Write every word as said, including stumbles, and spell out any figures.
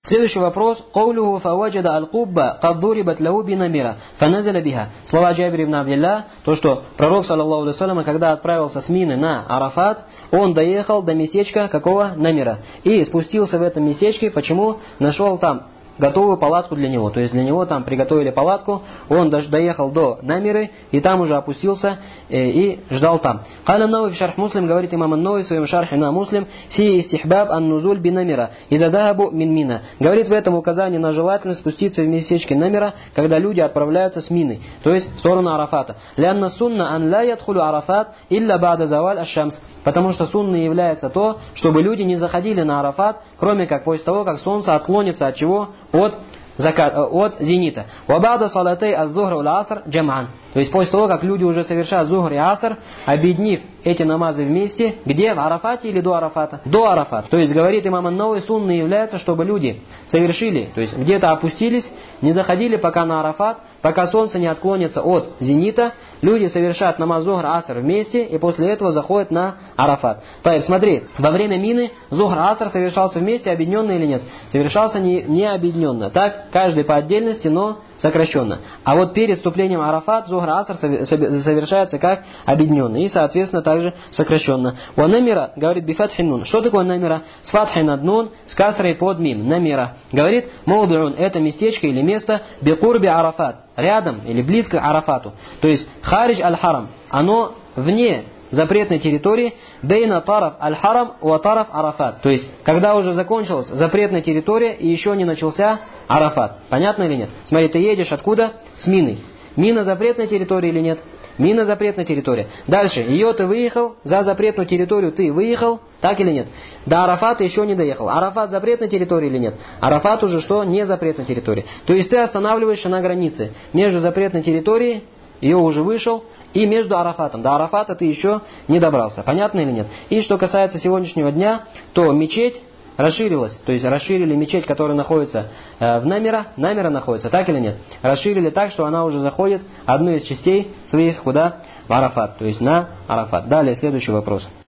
Следующий вопрос. «Каулюху фаваджада аль-кубба каддурибат лаху бинамира, фаназаля биха». Слова Джабир ибн Абдилля, то, что пророк, саллаллаху алейхи ва саллям, когда отправился с Мины на Арафат, он доехал до местечка какого? Намира. И спустился в этом местечке, почему? Нашел там готовую палатку для него. То есть для него там приготовили палатку, он даже доехал до Намиры, и там уже опустился э, и ждал там. Каля Науи в шарх Муслим, говорит имам ан-Науи в своем шархе на Муслим, фи истихбаб ан-нузуль би Намира, иза дахабу мин Мина. Говорит в этом указании на желательность спуститься в местечке Намира, когда люди отправляются с Мины, то есть в сторону Арафата. Лянна сунна ан ла ядхулю Арафат илля бада заваль аш-шамс. Потому что сунной является то, чтобы люди не заходили на Арафат, кроме как после того, как солнце отклонится от чего? От, закат, от зенита. Вабада салатей аз-зухра вал-аср джам'ан. То есть после того, как люди уже совершают зухр и аср, объединив эти намазы вместе, где? В Арафате или до Арафата? До Арафата. То есть, говорит имам ан-Науи, сунной является, чтобы люди совершили, то есть где-то опустились, не заходили пока на Арафат, пока солнце не отклонится от зенита, люди совершают намаз зухр, аср вместе, и после этого заходят на Арафат. То есть, смотри, во время мины зухр, аср совершался вместе, объединенно или нет? Совершался не, не объединенно. Так, каждый по отдельности, но сокращенно. А вот перед вступлением Арафат, зухр, аср совершается как объединенно. И, соответственно, также сокращенно. У намира, говорит бифатхин нун. Что такое намира? С фатхой над нун, с касрой под мим. Намира. Говорит, маудуун, это местечко или место, бикурби Арафат. Рядом или близко к Арафату. То есть, харидж аль-харам. Оно вне запретной территории, бейна тараф аль-харам ва тараф Арафат. То есть, когда уже закончилась запретная территория и еще не начался Арафат. Понятно или нет? Смотри, ты едешь откуда? С Мины. Мина запретная территория или нет? Мина запретная территория. Дальше, ее ты выехал, за запретную территорию ты выехал, так или нет? До Арафата еще не доехал. Арафат запретная территория или нет? Арафат уже что? Не запретная территория. То есть ты останавливаешься на границе между запретной территорией, ее уже вышел, и между Арафатом. До Арафата ты еще не добрался. Понятно или нет? И что касается сегодняшнего дня, то мечеть расширилась. То есть расширили мечеть, которая находится э, в Намира. Намира находится, так или нет? Расширили так, что она уже заходит одну из частей своих куда? В Арафат. То есть на Арафат. Далее, следующий вопрос.